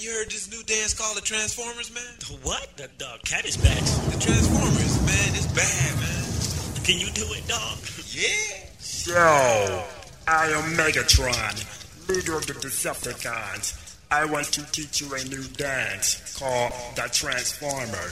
you heard this new dance called the Transformers, man? The what? The Cabbage Patch? The Transformers, man. It's bad, man. Can you do it, dog? Yeah. Yo, I am Megatron, leader of the Decepticons. I want to teach you a new dance called the Transformer.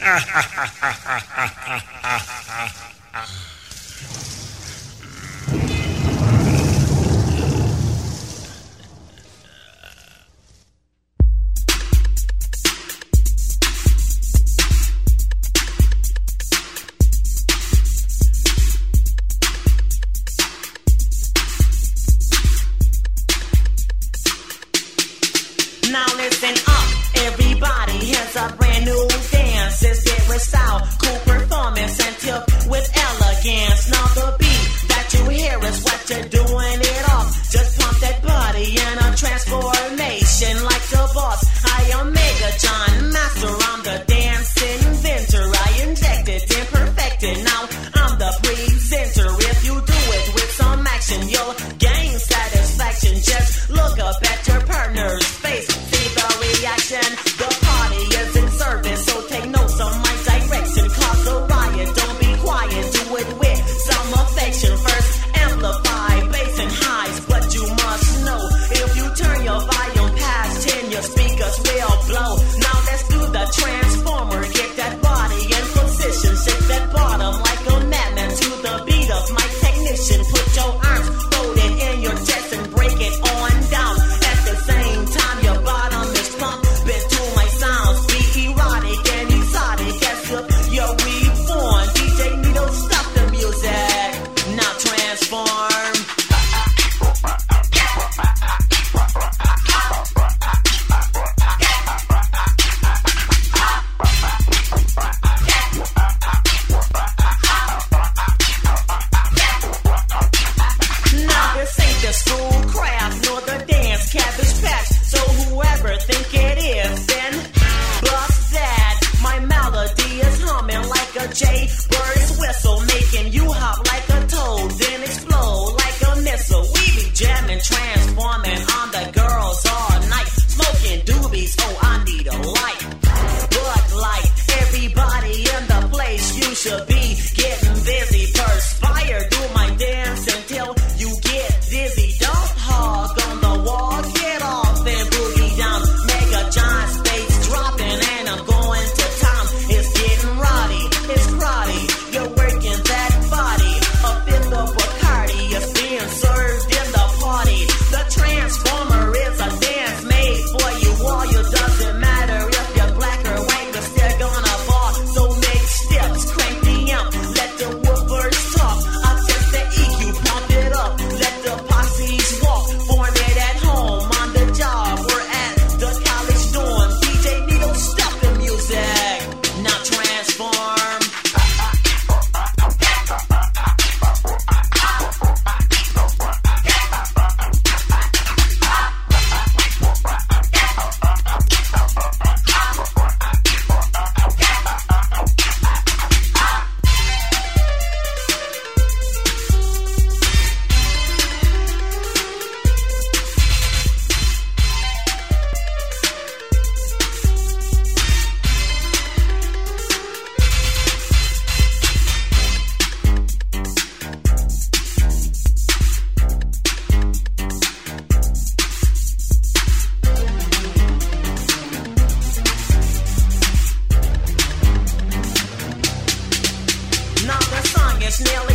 Now listen up, everybody, here's a brand new dance. It's it with style, cool performance, and tip with elegance. Now the beat that you hear is what you're doing it off. Just pump that body in a transformation like the boss. I am Megatron, master, I'm the dance inventor. I injected and perfected, now I'm the presenter. If you do it with some action, you'll gain satisfaction. Just look up at your partner's face. The party is in service, so take notes on my direction. Cause a riot, don't be quiet, do it with some affection. First, amplify bass and highs, but you must know if you turn your volume past 10, your speakers will blow. Now let's do the Transformer, get that body in position, shake that bottom like a madman to the beat of my technician. Put your arms folded in your chest and break it on down. At the same time, your bottom is pumped. Cabbage Patch, so whoever think it is, then bust that. My melody is humming like a jaybird's whistle, making you hop like a toad, then explode like a missile. We be jamming, transforming on the girls all night, smoking doobies. Oh, I need a light, Bud Light. Everybody in the place, you should be getting busy. Perspire, do my dance until you get dizzy. Don't hog on the wall, get off and boogie down. Megatron space dropping and I'm going to town. It's getting rowdy, it's crowdy. You're working that body. A fifth of Bacardi is being served in the party. The Transformer is a dance made for you all. You doesn't matter if you're black or white, we're still gonna ball. So make steps, crank the amp, let the woofers talk. I'll test the EQ, pump it up, let the posses walk. Form it at home, on the job, we're at the college dorm. DJ Needle, stop the music, now transform. Now the song is nearly